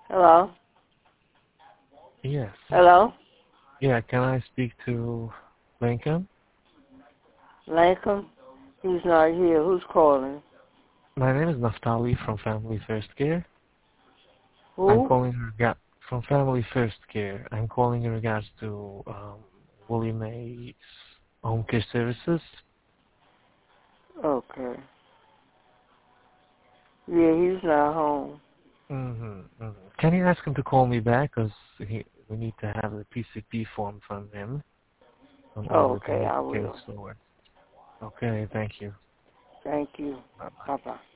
Hello? Yes. Hello? Yeah, can I speak to Lincoln? Lancome? He's not here. Who's calling? My name is Naftali from Family First Care. I'm Who? calling from Family First Care. I'm calling in regards to Willie Mae's home care services. Okay. Yeah, he's not home. Can you ask him to call me back? Because we need to have the PCP form from him in order to Okay, move I the case will. forward. Okay, thank you. Thank you. Bye-bye. Bye-bye.